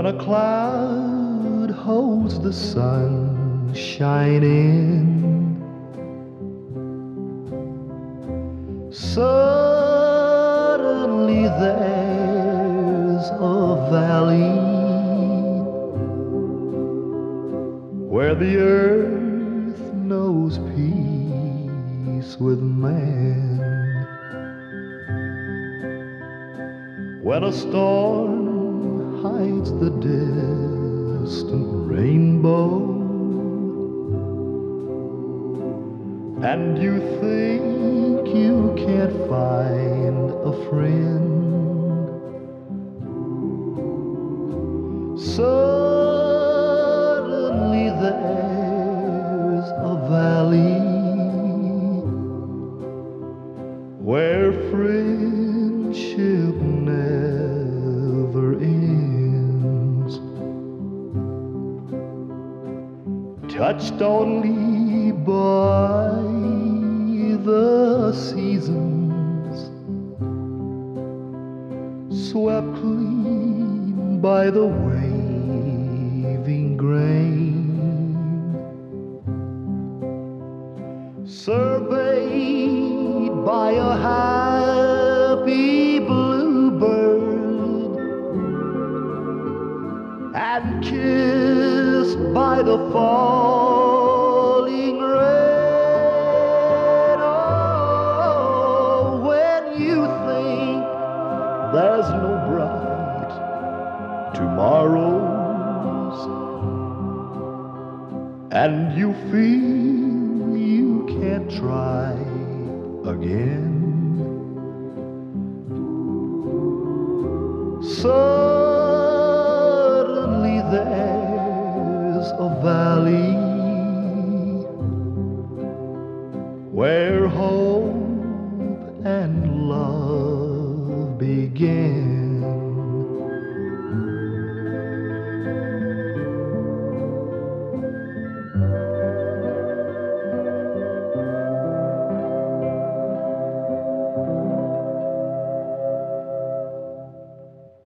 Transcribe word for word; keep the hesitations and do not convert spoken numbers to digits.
when a cloud holds the sun shining. Suddenly there's a valley where the earth knows peace with man. When a storm hides the distant rainbow, and you think you can't find a friend, suddenly there's a valley where friendship never ends. Touched only by the seasons, swept clean by the waving grain, surveyed by a happy bluebird, and kissed by the falling rain. Oh, when you think there's no bright tomorrows, and you feel you can't try again, suddenly there's a valley where hope and love began.